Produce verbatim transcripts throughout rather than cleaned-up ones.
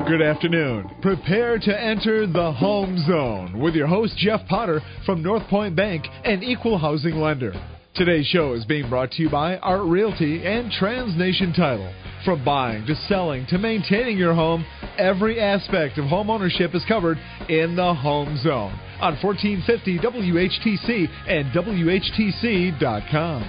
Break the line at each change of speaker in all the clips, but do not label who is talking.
Good afternoon. Prepare to enter the home zone with your host, Jeff Potter from North Point Bank, an equal housing lender. Today's show is being brought to you by Art Realty and TransNation Title. From buying to selling to maintaining your home, every aspect of home ownership is covered in the home zone on fourteen fifty W H T C and W H T C dot com.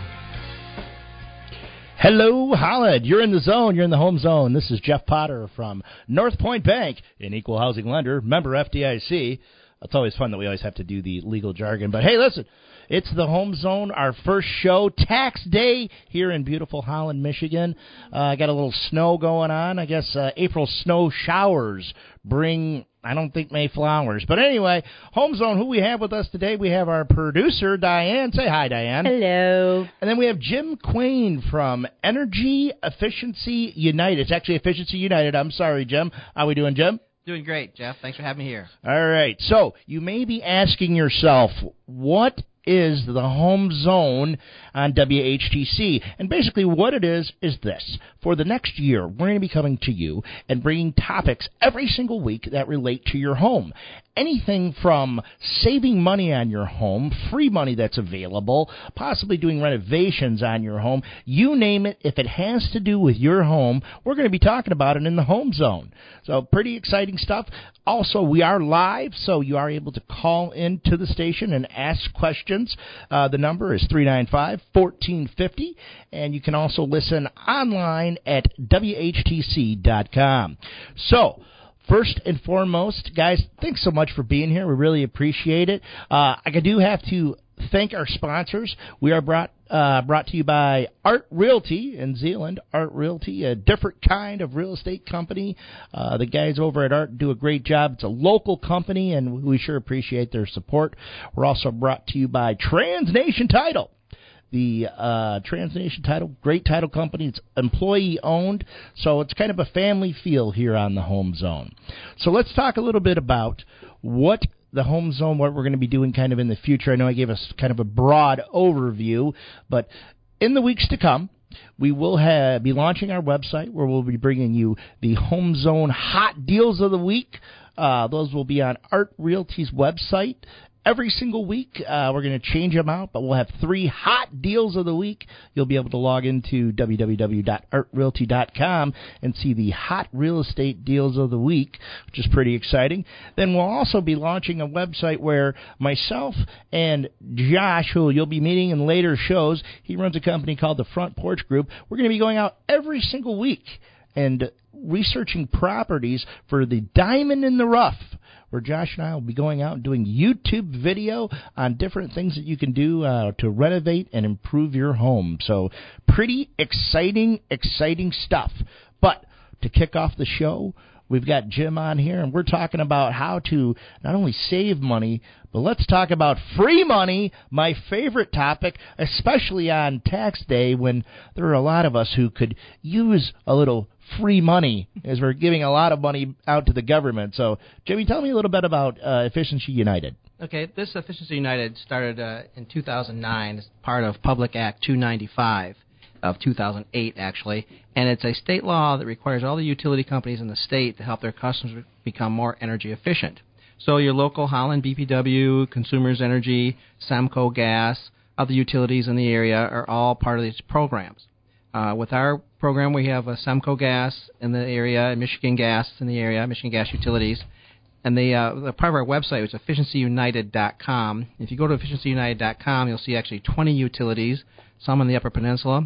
Hello, Holland. You're in the zone. You're in the home zone. This is Jeff Potter from North Point Bank, an equal housing lender, member F D I C. It's always fun that we always have to do the legal jargon. But, hey, listen, it's the home zone, our first show, tax day here in beautiful Holland, Michigan. I uh, got a little snow going on. I guess uh, April snow showers bring, I don't think, May flowers. But anyway, home zone, who we have with us today? We have our producer, Diane. Say hi, Diane.
Hello.
And then we have Jim Quain from Energy Efficiency United. It's actually Efficiency United. I'm sorry, Jim. How are we doing, Jim?
Doing great, Jeff. Thanks for having me here.
All right. So you may be asking yourself, what is the home zone on W H T C? And basically what it is is this. For the next year, we're going to be coming to you and bringing topics every single week that relate to your home. Anything from saving money on your home, free money that's available, possibly doing renovations on your home, you name it. If it has to do with your home, we're going to be talking about it in the home zone. So pretty exciting stuff. Also, we are live, so you are able to call into the station and ask questions. Uh, the number is three nine five, one four five zero, and you can also listen online at W H T C dot com. So, first and foremost, guys, thanks so much for being here. We really appreciate it. Uh, I do have to thank our sponsors. We are brought uh, brought to you by Art Realty in Zeeland. Art Realty, a different kind of real estate company. Uh, the guys over at Art do a great job. It's a local company, and we sure appreciate their support. We're also brought to you by TransNation Title. The uh, TransNation Title, great title company. It's employee-owned, so it's kind of a family feel here on the home zone. So let's talk a little bit about what the home zone, what we're going to be doing kind of in the future. I know I gave us kind of a broad overview, but in the weeks to come, we will have, be launching our website where we'll be bringing you the Home Zone Hot Deals of the Week. Uh, those will be on Art Realty's website. Every single week, uh, we're going to change them out, but we'll have three hot deals of the week. You'll be able to log into w w w dot art realty dot com and see the hot real estate deals of the week, which is pretty exciting. Then we'll also be launching a website where myself and Josh, who you'll be meeting in later shows, he runs a company called the Front Porch Group. We're going to be going out every single week and researching properties for the diamond in the rough, where Josh and I will be going out and doing YouTube video on different things that you can do uh, to renovate and improve your home. So pretty exciting, exciting stuff. But to kick off the show, we've got Jim on here, and we're talking about how to not only save money, but let's talk about free money, my favorite topic, especially on tax day when there are a lot of us who could use a little free money, as we're giving a lot of money out to the government. So, Jimmy, tell me a little bit about uh, Efficiency United.
Okay, this Efficiency United started uh, in two thousand nine as part of Public Act two ninety-five of two thousand eight, actually, and it's a state law that requires all the utility companies in the state to help their customers become more energy efficient. So your local Holland B P W, Consumers Energy, Semco Gas, other utilities in the area are all part of these programs. Uh, with our program, we have a Semco Gas in the area, Michigan Gas in the area, Michigan Gas Utilities. And the, uh, the part of our website is efficiency united dot com. If you go to efficiency united dot com, you'll see actually twenty utilities, some in the Upper Peninsula.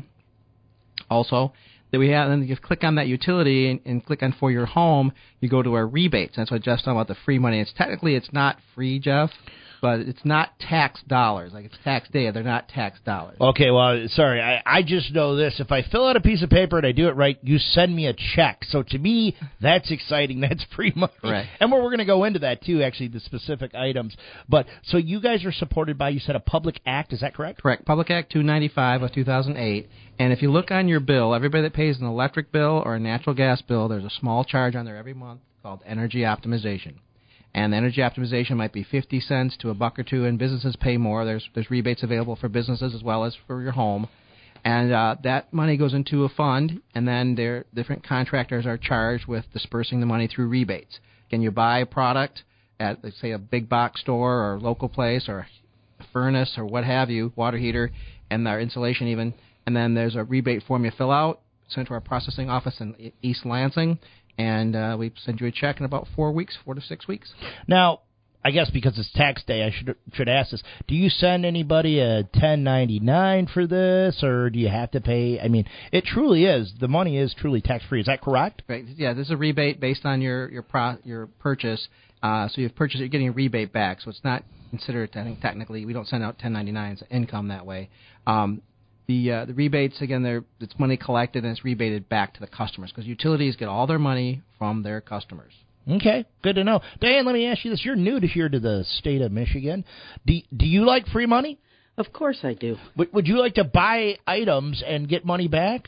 Also, that we have, and then you click on that utility and, and click on For Your Home, you go to our rebates. That's what Jeff's talking about, the free money. It's technically, it's not free, Jeff, but it's not tax dollars. Like, it's tax day. They're not tax dollars.
Okay, well, sorry. I, I just know this. If I fill out a piece of paper and I do it right, you send me a check. So to me, that's exciting. That's free money.
Right.
And we're, we're going to go into that, too, actually, the specific items. But so you guys are supported by, you said, a Public Act. Is that correct?
Correct. Public Act two ninety-five of two thousand eight. And if you look on your bill, everybody that pays an electric bill or a natural gas bill, there's a small charge on there every month called energy optimization. And the energy optimization might be fifty cents to a buck or two, and businesses pay more. There's there's rebates available for businesses as well as for your home. And uh, that money goes into a fund, and then their different contractors are charged with dispersing the money through rebates. Can you buy a product at, let's say, a big box store or local place or a furnace or what have you, water heater, and our insulation even, and then there's a rebate form you fill out, sent to our processing office in East Lansing, and uh, we send you a check in about four weeks, four to six weeks.
Now, I guess because it's tax day, I should should ask this. Do you send anybody a ten ninety-nine for this, or do you have to pay? I mean, it truly is. The money is truly tax-free. Is that correct?
Right. Yeah, this is a rebate based on your your pro, your purchase. Uh, so you've purchased, you're getting a rebate back. So it's not considered, I think, technically, we don't send out ten ninety-nines income that way. Um, the uh, the rebates, again, they're, it's money collected and it's rebated back to the customers because utilities get all their money from their customers.
Okay, good to know. Diane, let me ask you this. You're new to here to the state of Michigan. Do, do you like free money?
Of course I do.
Would, would you like to buy items and get money back?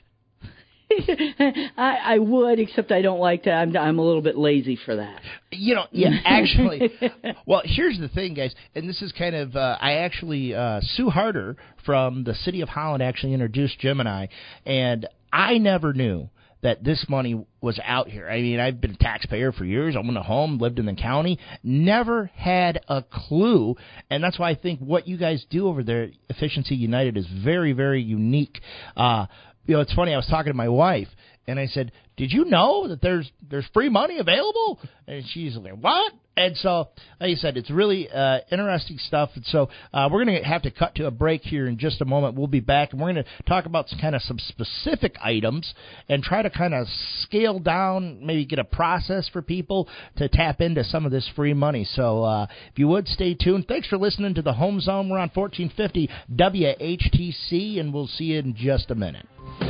I, I would, except I don't like to. I'm, I'm a little bit lazy for that.
You know, yeah, actually. Well, here's the thing, guys, and this is kind of, uh, I actually, uh, Sue Harder from the City of Holland actually introduced Jim and I, and I never knew that this money was out here. I mean, I've been a taxpayer for years. I owned a home, lived in the county, never had a clue, and that's why I think what you guys do over there, Efficiency United, is very, very unique. Uh, you know, it's funny, I was talking to my wife, and I said, did you know that there's there's free money available? And she's like, what? And so, like I said, it's really uh, interesting stuff. And so uh, we're going to have to cut to a break here in just a moment. We'll be back, and we're going to talk about some, kind of some specific items and try to kind of scale down, maybe get a process for people to tap into some of this free money. So uh, if you would, stay tuned. Thanks for listening to the Home Zone. We're on fourteen fifty W H T C, and we'll see you in just a minute.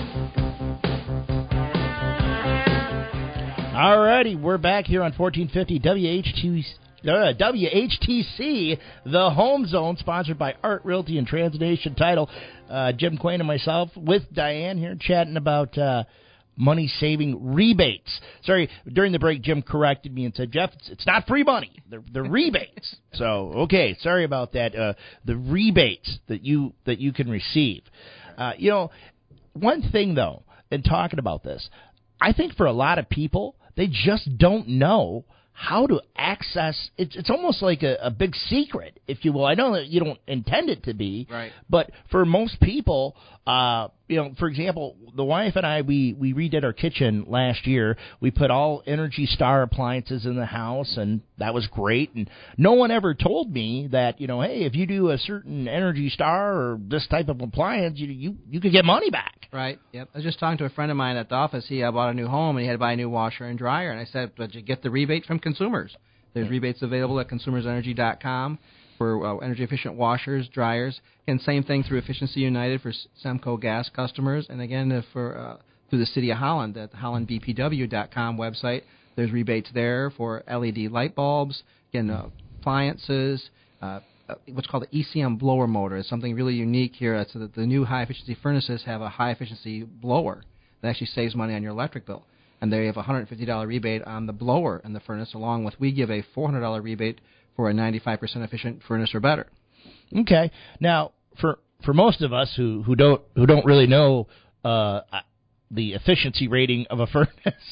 All righty, we're back here on fourteen fifty W H T C, uh, W H T C, the Home Zone, sponsored by Art Realty and Transnation Title. Uh, Jim Quain and myself with Diane here chatting about uh, money-saving rebates. Sorry, during the break, Jim corrected me and said, Jeff, it's, it's not free money. They're, they're rebates. So, okay, sorry about that. Uh, the rebates that you that you can receive. Uh, you know, one thing, though, in talking about this, I think for a lot of people, they just don't know how to access. It's it's almost like a, a big secret, if you will. I know that you don't intend it to be,
right?
But for most people, uh, you know, for example, the wife and I, we, we redid our kitchen last year. We put all Energy Star appliances in the house, and that was great. And no one ever told me that, you know, hey, if you do a certain Energy Star or this type of appliance, you you, you could get money back.
Right, yep. I was just talking to a friend of mine at the office. He uh, bought a new home, and he had to buy a new washer and dryer. And I said, but you get the rebate from consumers. There's rebates available at consumers energy dot com for uh, energy-efficient washers, dryers. And same thing through Efficiency United for Semco gas customers. And again, uh, for uh, through the City of Holland at the holland b p w dot com website, there's rebates there for L E D light bulbs, again, uh, appliances, uh, what's called the E C M blower motor. It's something really unique here. That's that the new high-efficiency furnaces have a high-efficiency blower that actually saves money on your electric bill. And they have a one hundred fifty dollars rebate on the blower in the furnace, along with we give a four hundred dollars rebate for a ninety-five percent efficient furnace or better.
Okay. Now, for for most of us who, who don't who don't really know uh, the efficiency rating of a furnace,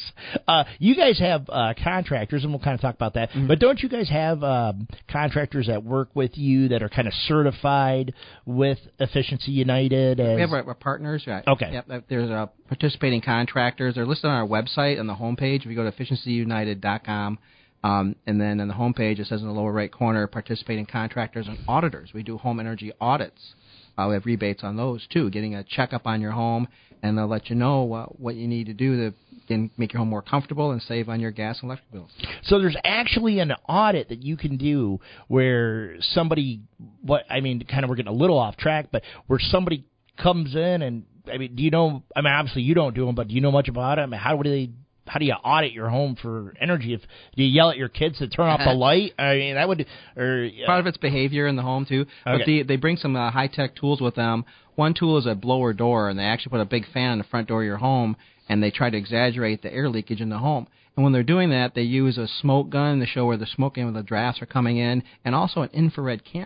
uh, you guys have uh, contractors, and we'll kind of talk about that. Mm-hmm. But don't you guys have um, contractors that work with you that are kind of certified with Efficiency United? As...
We have our, our partners. Right.
Okay.
Yep, there's uh, participating contractors. They're listed on our website on the homepage. If you go to efficiency united dot com, um, and then on the homepage it says in the lower right corner, participating contractors and auditors. We do home energy audits. Uh, we have rebates on those, too, getting a checkup on your home, and they'll let you know uh, what you need to do to again, make your home more comfortable and save on your gas and electric bills.
So there's actually an audit that you can do where somebody, what I mean, kind of we're getting a little off track, but where somebody comes in and, I mean, do you know, I mean, obviously you don't do them, but do you know much about it? I mean, how do they How do you audit your home for energy? If do you yell at your kids to turn off the light? I mean, that would. Or uh,
part of it's behavior in the home too.
Okay.
But they they bring some uh, high tech tools with them. One tool is a blower door, and they actually put a big fan on the front door of your home, and they try to exaggerate the air leakage in the home. And when they're doing that, they use a smoke gun to show where the smoke and where the drafts are coming in, and also an infrared camera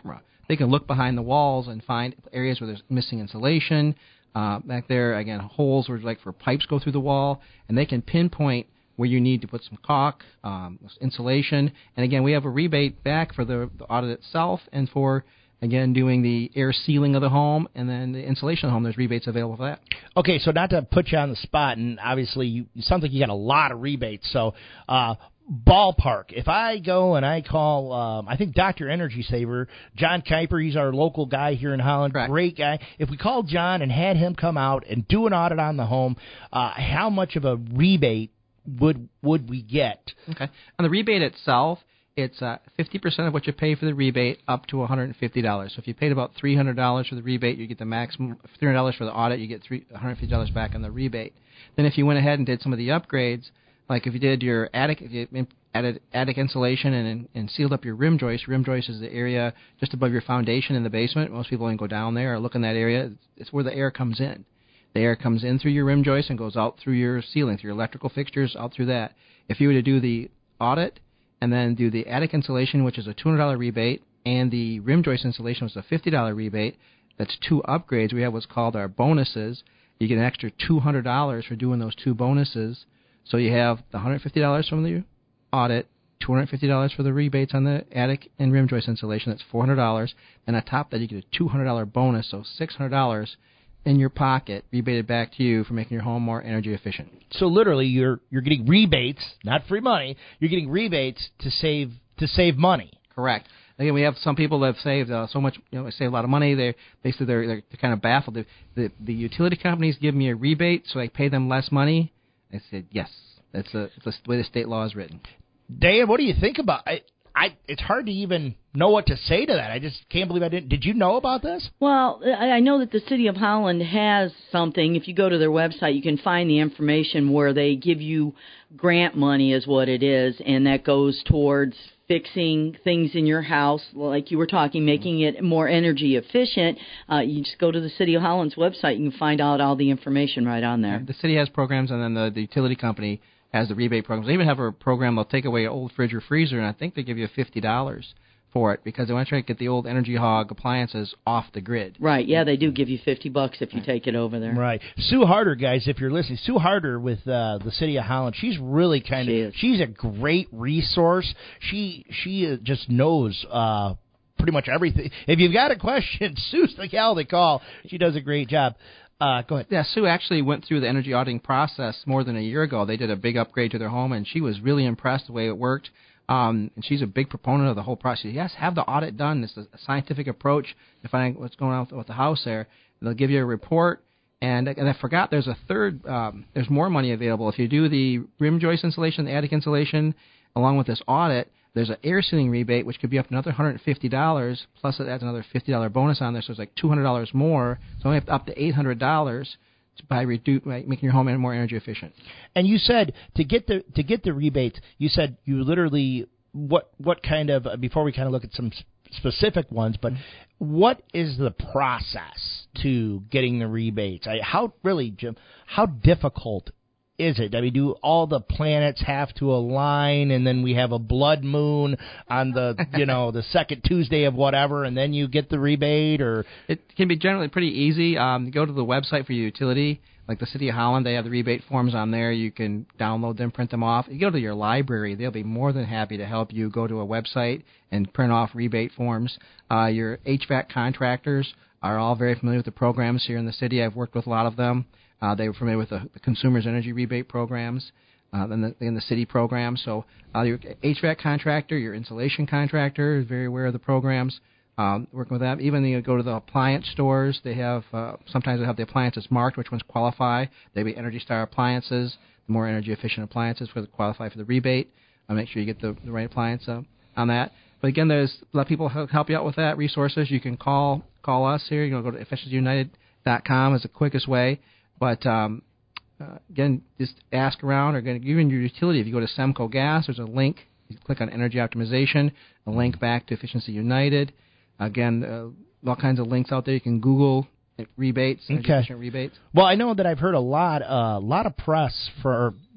They can look behind the walls and find areas where there's missing insulation. Uh, back there, again, holes where like for pipes go through the wall, and they can pinpoint where you need to put some caulk, um, insulation. And again, we have a rebate back for the, the audit itself and for, again, doing the air sealing of the home and then the insulation of the home. There's rebates available for that.
Okay, so not to put you on the spot, and obviously you, it sounds like you got a lot of rebates. So uh, ballpark, if I go and I call, um, I think Doctor Energy Saver, John Kuiper, he's our local guy here in Holland,
Correct.
Great guy. If we called John and had him come out and do an audit on the home, uh, how much of a rebate would would we get?
Okay. On the rebate itself, it's uh, fifty percent of what you pay for the rebate up to one hundred fifty dollars. So if you paid about three hundred dollars for the rebate, you get the maximum. three hundred dollars for the audit, you get three, one hundred fifty dollars back on the rebate. Then if you went ahead and did some of the upgrades, like if you did your attic, if you added attic insulation and, and sealed up your rim joist. Rim joist is the area just above your foundation in the basement. Most people don't go down there or look in that area. It's where the air comes in. The air comes in through your rim joist and goes out through your ceiling, through your electrical fixtures, out through that. If you were to do the audit and then do the attic insulation, which is a two hundred dollars rebate, and the rim joist insulation was a fifty dollars rebate, that's two upgrades. We have what's called our bonuses. You get an extra two hundred dollars for doing those two bonuses. So you have the one hundred fifty dollars from the audit, two hundred fifty dollars for the rebates on the attic and rim joist insulation. That's four hundred dollars. And on top of that, you get a two hundred dollars bonus, so six hundred dollars in your pocket, rebated back to you for making your home more energy efficient.
So literally, you're you're getting rebates, not free money. You're getting rebates to save to save money.
Correct. Again, we have some people that have saved uh, so much, you know, save a lot of money. They they say they're, they're kind of baffled. The, the the utility companies give me a rebate, so I pay them less money. I said yes. That's a, that's the way the state law is written.
Dan, what do you think about I, I, it's hard to even know what to say to that. I just can't believe I didn't. Did you know about this?
Well, I know that the City of Holland has something. If you go to their website, you can find the information where they give you grant money is what it is, and that goes towards fixing things in your house, like you were talking, making it more energy efficient. Uh, you just go to the City of Holland's website. You can find out all the information right on there.
The city has programs, and then the, the utility company has the rebate programs. They even have a program, they'll take away an old fridge or freezer, and I think they give you fifty dollars for it because they want to try to get the old Energy Hog appliances off the grid.
Right, yeah, they do give you fifty bucks if you take it over there.
Right. Sue Harder, guys, if you're listening, Sue Harder with uh, the City of Holland, she's really kind
she
of,
is.
she's a great resource. She she uh, just knows uh, pretty much everything. If you've got a question, Sue's the gal to call. She does a great job. Uh, go ahead.
Yeah, Sue actually went through the energy auditing process more than a year ago. They did a big upgrade to their home, and she was really impressed the way it worked. Um, and she's a big proponent of the whole process. Yes, have the audit done. It's a scientific approach to finding what's going on with the house there. They'll give you a report. And, and I forgot there's a third, um, there's more money available. If you do the rim joist insulation, the attic insulation, along with this audit, there's an air sealing rebate, which could be up to another one hundred fifty dollars, plus it adds another fifty dollars bonus on there, so it's like two hundred dollars more. So only up to eight hundred dollars by, redu- by making your home more energy efficient.
And you said to get the to get the rebates, you said you literally what what kind of before we kind of look at some specific ones, but what is the process to getting the rebates? I, how really, Jim? How difficult is it? I mean, do all the planets have to align, and then we have a blood moon on the, you know, the second Tuesday of whatever, and then you get the rebate, or
it can be generally pretty easy. Um, go to the website for your utility, like the City of Holland. They have the rebate forms on there. You can download them, print them off. You go to your library; they'll be more than happy to help you. Go to a website and print off rebate forms. Uh, your H V A C contractors are all very familiar with the programs here in the city. I've worked with a lot of them. Uh, they were familiar with the, the Consumers Energy Rebate programs uh, and, the, and the city programs. So uh, your H V A C contractor, your insulation contractor is very aware of the programs, um, working with that. Even you go to the appliance stores, they have uh, sometimes they have the appliances marked, which ones qualify. They be Energy Star appliances, the more energy efficient appliances for the, qualify for the rebate. Uh, make sure you get the, the right appliance uh, on that. But again, there's a lot of people who help you out with that. Resources, you can call call us here. You can go to efficiency united dot com is the quickest way. But, um, uh, again, just ask around, or again, even your utility. If you go to Semco Gas, there's a link. You click on Energy Optimization, a link back to Efficiency United. Again, uh, all kinds of links out there. You can Google rebates, energy
okay.
efficient rebates.
Well, I know that I've heard a lot, a uh, lot of press for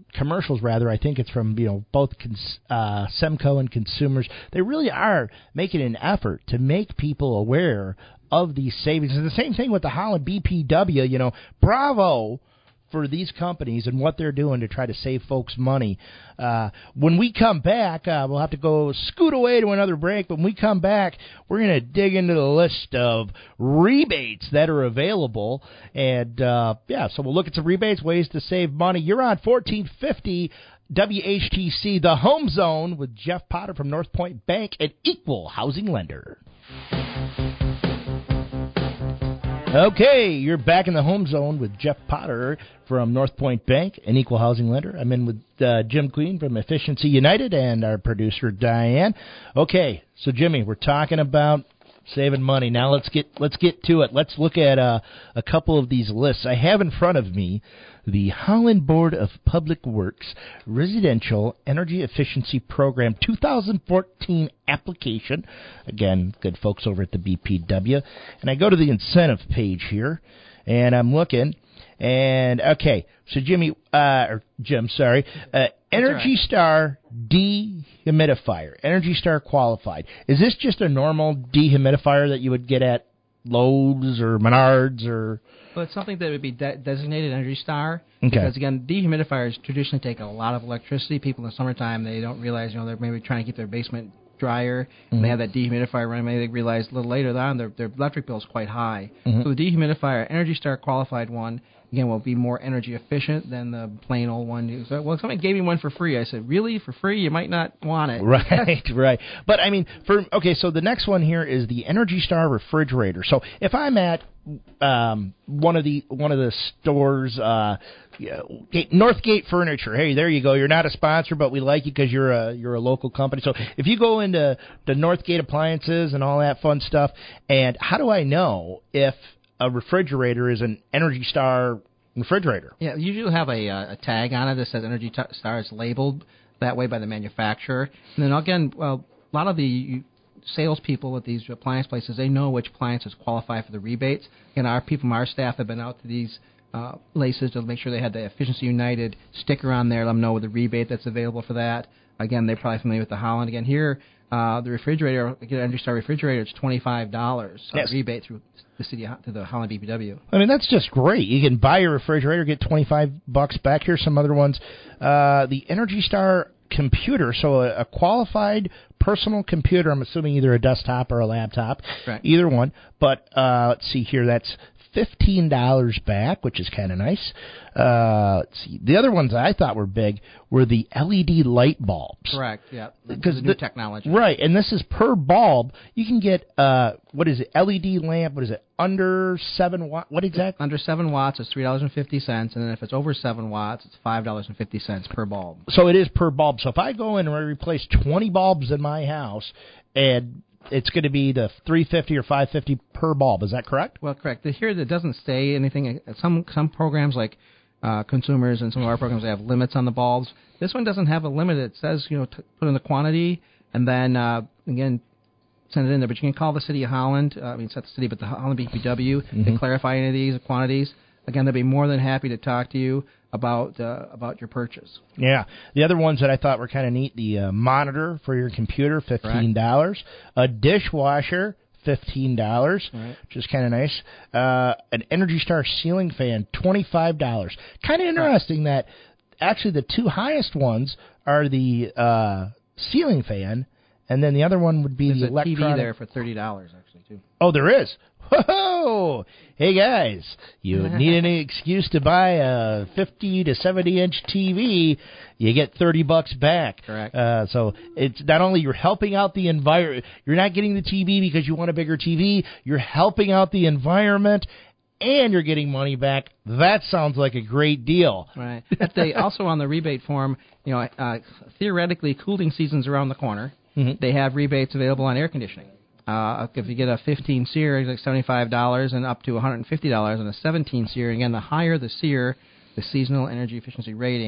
commercials, rather. I think it's from you know both cons- uh, Semco and consumers. They really are making an effort to make people aware of these savings. And the same thing with the Holland B P W. You know, bravo for these companies and what they're doing to try to save folks money. Uh, when we come back, uh, we'll have to go scoot away to another break. But when we come back, we're going to dig into the list of rebates that are available. And, uh, yeah, so we'll look at some rebates, ways to save money. You're on fourteen fifty W H T C, the Home Zone, with Jeff Potter from North Point Bank, an equal housing lender. Okay, you're back in the Home Zone with Jeff Potter from North Point Bank, an equal housing lender. I'm in with uh, Jim Queen from Efficiency United and our producer, Diane. Okay, so, Jimmy, we're talking about saving money. Now let's get let's get to it. Let's look at uh, a couple of these lists. I have in front of me the Holland Board of Public Works Residential Energy Efficiency Program two thousand fourteen application. Again, good folks over at the B P W. And I go to the incentive page here, and I'm looking. And, okay, so Jimmy, uh, or Jim, sorry, uh, Energy right. Star dehumidifier, Energy Star qualified. Is this just a normal dehumidifier that you would get at Lowe's or Menards or?
Well, it's something that would be de- designated Energy Star.
Okay.
Because, again, dehumidifiers traditionally take a lot of electricity. People in the summertime, they don't realize, you know, they're maybe trying to keep their basement drier, mm-hmm. and they have that dehumidifier running. Maybe they realize a little later on their, their electric bill is quite high. Mm-hmm. So the dehumidifier, Energy Star qualified one, again, will be more energy efficient than the plain old one. So, well, somebody gave me one for free. I said, really? For free? You might not want it.
Right, right. But, I mean, for okay, so the next one here is the Energy Star refrigerator. So if I'm at um, one of the one of the stores, uh, Northgate Furniture, hey, there you go. You're not a sponsor, but we like you because you're a, you're a local company. So if you go into the Northgate Appliances and all that fun stuff, and how do I know if a refrigerator is an Energy Star refrigerator?
Yeah, you usually have a, a tag on it that says Energy Star. It's labeled that way by the manufacturer. And then, again, well, a lot of the salespeople at these appliance places, they know which appliances qualify for the rebates. And our people from our staff have been out to these uh, places to make sure they had the Efficiency United sticker on there, let them know the rebate that's available for that. Again, they're probably familiar with the Holland. Again, here, uh, the refrigerator, get an Energy Star refrigerator, it's twenty-five dollars uh,
yes.
rebate through the city to the Holland B P W.
I mean, that's just great. You can buy your refrigerator, get twenty-five bucks back. Here's some other ones. Uh, the Energy Star computer, so a, a qualified personal computer, I'm assuming either a desktop or a laptop,
right.
Either one. But uh, let's see here, that's fifteen dollars back, which is kind of nice. Uh, let's see. The other ones I thought were big were the L E D light bulbs.
Correct, yeah. Because the new technology.
Right, and this is per bulb. You can get, uh, what is it, L E D lamp, what is it, under seven watts? What exactly?
Under seven watts, it's three dollars and fifty cents, and then if it's over seven watts, it's five dollars and fifty cents per bulb.
So it is per bulb. So if I go in and I replace twenty bulbs in my house, and it's going to be the three fifty or five fifty per bulb. Is that correct?
Well, correct. Here, it doesn't say anything. Some some programs like uh, Consumers and some of our programs, they have limits on the bulbs. This one doesn't have a limit. It says, you know, t- put in the quantity, and then uh, again, send it in there. But you can call the City of Holland. Uh, I mean, it's not the city, but the Holland B P W mm-hmm. to clarify any of these quantities. Again, they'll be more than happy to talk to you about uh, about your purchase.
Yeah. The other ones that I thought were kind of neat, the uh, monitor for your computer, fifteen dollars. Right. A dishwasher, fifteen dollars, right. Which is kind of nice. Uh, an Energy Star ceiling fan, twenty-five dollars. Kind of interesting right. that actually the two highest ones are the uh, ceiling fan, and then the other one would be
There's
the
a
electronic.
T V there for thirty dollars, actually, too.
Oh, there is? Whoa! Hey guys, you need any excuse to buy a fifty to seventy inch T V, you get thirty bucks back.
Correct.
Uh, so it's not only you're helping out the environment, you're not getting the T V because you want a bigger T V, you're helping out the environment, and you're getting money back. That sounds like a great deal.
Right. But they also on the rebate form, you know, uh, theoretically cooling season's around the corner. Mm-hmm. They have rebates available on air conditioning. Uh, if you get a fifteen SEER, it's like seventy-five dollars and up to one hundred fifty dollars. And a seventeen SEER, again, the higher the SEER, the seasonal energy efficiency rating,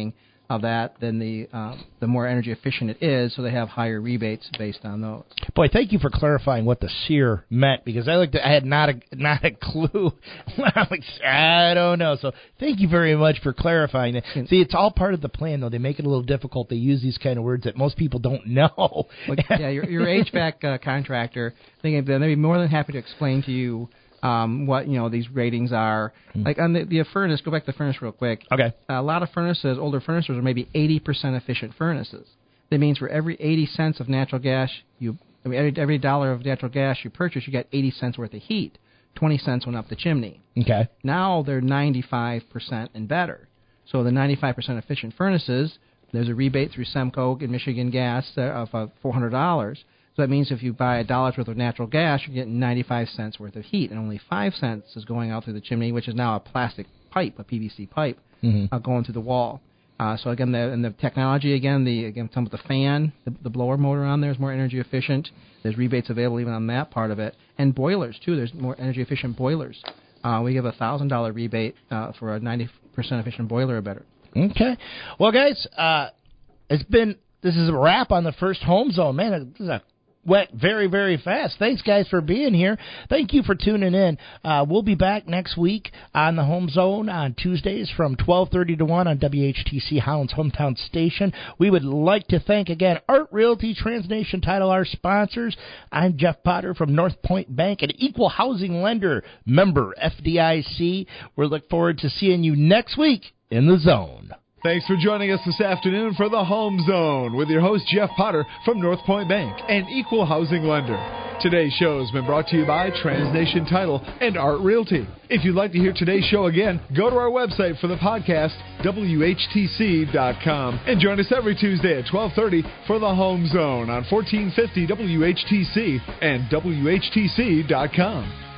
of that, then the uh, the more energy efficient it is, so they have higher rebates based on those.
Boy, thank you for clarifying what the SEER meant, because I looked at, I had not a not a clue. I'm like, I don't know. So thank you very much for clarifying it. See, it's all part of the plan, though. They make it a little difficult. They use these kind of words that most people don't know.
Well, yeah, your, your H V A C uh, contractor, they'd be more than happy to explain to you Um, what you know these ratings are. Mm. Like on the, the furnace, go back to the furnace real quick.
Okay.
Uh, a lot of furnaces, older furnaces, are maybe eighty percent efficient furnaces. That means for every eighty cents of natural gas you, I mean, every, every dollar of natural gas you purchase, you get eighty cents worth of heat. twenty cents went up the chimney.
Okay.
Now they're ninety-five percent and better. So the ninety-five percent efficient furnaces, there's a rebate through Semco and Michigan Gas of uh, four hundred dollars. So that means if you buy a dollar's worth of natural gas, you're getting ninety-five cents worth of heat, and only five cents is going out through the chimney, which is now a plastic pipe, a P V C pipe, mm-hmm. uh, going through the wall. Uh, so again, the, and the technology, again, the again, talking about the fan, the, the blower motor on there is more energy efficient. There's rebates available even on that part of it, and boilers too. There's more energy efficient boilers. Uh, we give a thousand dollar rebate uh, for a ninety percent efficient boiler or better.
Okay, well, guys, uh, it's been this is a wrap on the first Home Zone. Man, this is a went very, very fast. Thanks, guys, for being here. Thank you for tuning in. Uh, we'll be back next week on the Home Zone on Tuesdays from twelve thirty to one on W H T C, Holland's hometown station. We would like to thank, again, Art Realty, TransNation Title, our sponsors. I'm Jeff Potter from North Point Bank, an equal housing lender, member F D I C. We look forward to seeing you next week in the Zone.
Thanks for joining us this afternoon for the Home Zone with your host, Jeff Potter from North Point Bank, an equal housing lender. Today's show has been brought to you by TransNation Title and Art Realty. If you'd like to hear today's show again, go to our website for the podcast, W H T C dot com, and join us every Tuesday at twelve thirty for the Home Zone on fourteen fifty W H T C and W H T C dot com.